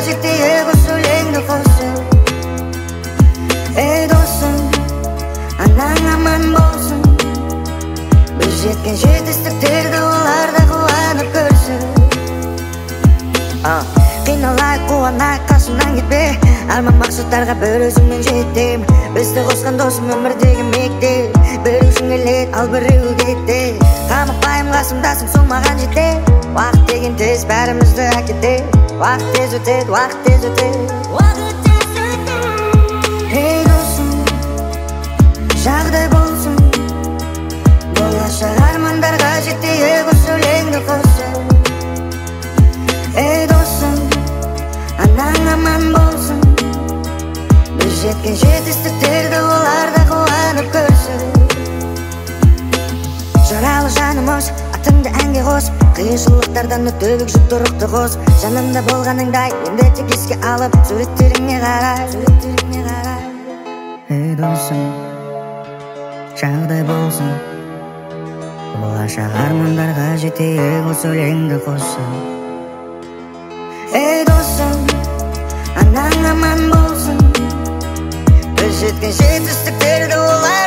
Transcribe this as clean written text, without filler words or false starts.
жетейік осы өлеңді қосып. Ей досым, анаң аман болсын, біз жеткен жетістіктерді олар да қуанып көрсін. Қиналайық, қуанайық, қасымнан кетпе, арман мақсаттарға бір өзіңмен жетем. Бізді қосқан досым өмірдегі мектеп, біреу үшін келеді, ал біреу кетеді. Қамықпаймын, қасымдасың, сол маған жетеді. Уақыт деген тез бәрімізді әкетеді. Уақыт тез өтеді, уақыт тез өтеді. Ей досым, жағдай болсын, болашақ армандарға жетейік осы өлеңді қосып. Ей досым, анаң аман болсын, біз жеткен жетістіктерді олар да қуанып көрсін. Жаралы жанымыз, атыңды әнге қосып, қиыншылықтардан өтіп жүкті рухты қос. Жанымда болғаныңдай, енді тек еске алып, суреттеріңе қарай. Ей досым, жағдай болсын, болашақ армандарға жетейік осы өлеңді қосып. Ей досым, анаң аман болсын, біз жеткен жетістіктерді олар